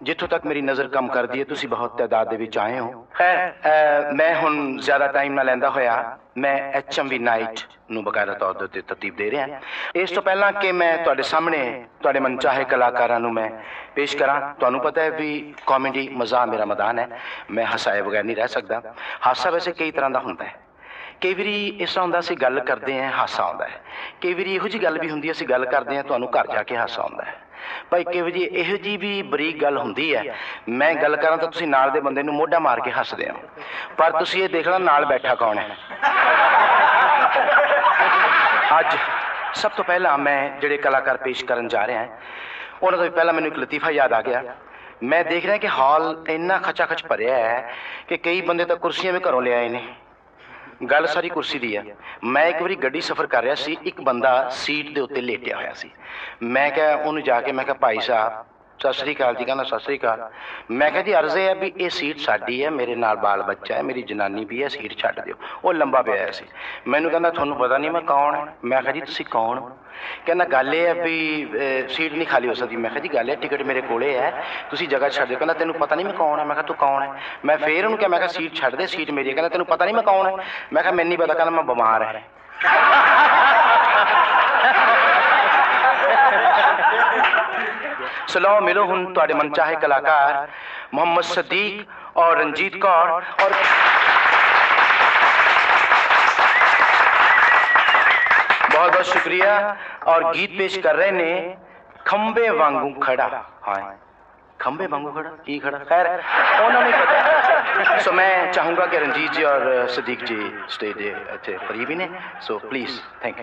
ਜਿੱਥੋਂ ਤੱਕ ਮੇਰੀ ਨਜ਼ਰ ਕੰਮ ਕਰਦੀ ਹੈ ਤੁਸੀਂ ਬਹੁਤ ਤਾਦਾਦ ਦੇ ਵਿੱਚ ਆਏ ਹੋ। ਖੈਰ ਮੈਂ ਹੁਣ ਜ਼ਿਆਦਾ ਟਾਈਮ ਨਾ ਲੈਂਦਾ ਹੋਇਆ ਮੈਂ HMV ਨਾਈਟ ਨੂੰ ਬਕਾਇਦਾ ਤੌਰ ਦੇ ਉੱਤੇ ਤਰਤੀਬ ਦੇ ਰਿਹਾ। ਇਸ ਤੋਂ ਪਹਿਲਾਂ ਕਿ ਮੈਂ ਤੁਹਾਡੇ ਸਾਹਮਣੇ ਤੁਹਾਡੇ ਮਨਚਾਹੇ ਕਲਾਕਾਰਾਂ ਨੂੰ ਮੈਂ ਪੇਸ਼ ਕਰਾਂ, ਤੁਹਾਨੂੰ ਪਤਾ ਹੈ ਵੀ ਕਾਮੇਡੀ ਮਜ਼ਾਕ ਮੇਰਾ ਮੈਦਾਨ ਹੈ, ਮੈਂ ਹਸਾਏ ਬਗੈਰ ਨਹੀਂ ਰਹਿ ਸਕਦਾ। ਹਾਸਾ ਵੈਸੇ ਕਈ ਤਰ੍ਹਾਂ ਦਾ ਹੁੰਦਾ ਹੈ, ਕਈ ਵਾਰੀ ਇਸ ਤਰ੍ਹਾਂ ਹੁੰਦਾ ਅਸੀਂ ਗੱਲ ਕਰਦੇ ਹਾਂ ਹਾਸਾ ਆਉਂਦਾ ਹੈ, ਕਈ ਵਾਰੀ ਇਹੋ ਜਿਹੀ ਗੱਲ ਵੀ ਹੁੰਦੀ ਹੈ ਅਸੀਂ ਗੱਲ ਕਰਦੇ ਹਾਂ ਤੁਹਾਨੂੰ ਘਰ ਜਾ ਕੇ ਹਾਸਾ ਆਉਂਦਾ ਹੈ। ਭਾਈ ਕਈ ਵਾਰੀ ਇਹੋ ਜਿਹੀ ਵੀ ਬਰੀਕ ਗੱਲ ਹੁੰਦੀ ਹੈ, ਮੈਂ ਗੱਲ ਕਰਾਂ ਤਾਂ ਤੁਸੀਂ ਨਾਲ ਦੇ ਬੰਦੇ ਨੂੰ ਮੋਢਾ ਮਾਰ ਕੇ ਹੱਸਦੇ ਹੋ, ਪਰ ਤੁਸੀਂ ਇਹ ਦੇਖਣਾ ਨਾਲ ਬੈਠਾ ਕੌਣ ਹੈ। ਅੱਜ ਸਭ ਤੋਂ ਪਹਿਲਾਂ ਮੈਂ ਜਿਹੜੇ ਕਲਾਕਾਰ ਪੇਸ਼ ਕਰਨ ਜਾ ਰਿਹਾ ਉਹਨਾਂ ਤੋਂ ਪਹਿਲਾਂ ਮੈਨੂੰ ਇੱਕ ਲਤੀਫਾ ਯਾਦ ਆ ਗਿਆ। ਮੈਂ ਦੇਖ ਰਿਹਾ ਕਿ ਹਾਲ ਇੰਨਾ ਖਚਾ ਖਚ ਭਰਿਆ ਹੈ ਕਿ ਕਈ ਬੰਦੇ ਤਾਂ ਕੁਰਸੀਆਂ ਵੀ ਘਰੋਂ ਲਿਆਏ ਨੇ। ਗੱਲ ਸਾਰੀ ਕੁਰਸੀ ਦੀ ਹੈ। ਮੈਂ ਇੱਕ ਵਾਰੀ ਗੱਡੀ ਸਫ਼ਰ ਕਰ ਰਿਹਾ ਸੀ, ਇੱਕ ਬੰਦਾ ਸੀਟ ਦੇ ਉੱਤੇ ਲੇਟਿਆ ਹੋਇਆ ਸੀ। ਮੈਂ ਕਿਹਾ ਉਹਨੂੰ ਜਾ ਕੇ ਮੈਂ ਕਿਹਾ ਭਾਈ ਸਾਹਿਬ ਸਤਿ ਸ਼੍ਰੀ ਅਕਾਲ ਜੀ। ਕਹਿੰਦਾ ਸਤਿ ਸ਼੍ਰੀ ਅਕਾਲ। ਮੈਂ ਕਿਹਾ ਜੀ ਅਰਜ਼ ਹੈ ਵੀ ਇਹ ਸੀਟ ਸਾਡੀ ਹੈ, ਮੇਰੇ ਨਾਲ ਬਾਲ ਬੱਚਾ ਹੈ, ਮੇਰੀ ਜਨਾਨੀ ਵੀ ਹੈ, ਸੀਟ ਛੱਡ ਦਿਓ। ਉਹ ਲੰਬਾ ਪਿਆ ਹੋਇਆ ਸੀ। ਮੈਨੂੰ ਕਹਿੰਦਾ ਤੁਹਾਨੂੰ ਪਤਾ ਨਹੀਂ ਮੈਂ ਕੌਣ ਹਾਂ? ਮੈਂ ਕਿਹਾ ਜੀ ਤੁਸੀਂ ਕੌਣ ਹੋ? ਕਹਿੰਦਾ ਗੱਲ ਇਹ ਹੈ ਵੀ ਸੀਟ ਨਹੀਂ ਖਾਲੀ ਹੋ ਸਕਦੀ। ਮੈਂ ਕਿਹਾ ਜੀ ਗੱਲ ਹੈ ਟਿਕਟ ਮੇਰੇ ਕੋਲੇ ਹੈ, ਤੁਸੀਂ ਜਗ੍ਹਾ ਛੱਡ ਦਿਓ। ਕਹਿੰਦਾ ਤੈਨੂੰ ਪਤਾ ਨਹੀਂ ਮੈਂ ਕੌਣ ਹੈ? ਮੈਂ ਕਿਹਾ ਤੂੰ ਕੌਣ ਹੈ? ਮੈਂ ਫੇਰ ਉਹਨੂੰ ਕਿਹਾ ਮੈਂ ਕਿਹਾ ਸੀਟ ਛੱਡ ਦੇ, ਸੀਟ ਮੇਰੀ ਹੈ। ਕਹਿੰਦਾ ਤੈਨੂੰ ਪਤਾ ਨਹੀਂ ਮੈਂ ਕੌਣ ਹੈ? ਮੈਂ ਕਿਹਾ ਮੈਨੂੰ ਨਹੀਂ ਪਤਾ। ਕਹਿੰਦਾ ਮੈਂ ਬਿਮਾਰ ਹੈ। ਸਲਾਹ ਮਿਲੋ ਹੁਣ ਤੁਹਾਡੇ ਮਨਚਾਹੇ ਕਲਾਕਾਰ मोहम्मद सदीक और रंजीत कौर और बहुत बहुत शुक्रिया। और गीत पेश कर रहे ने खंबे वांगू खड़ा। हाँ खंबे वांगू खड़ा की खड़ा, खैर उन्होंने पता। सो मैं चाहूँगा कि रंजीत जी और सदीक जी स्टेज अच्छे करीबी ने, सो प्लीज़ थैंक यू।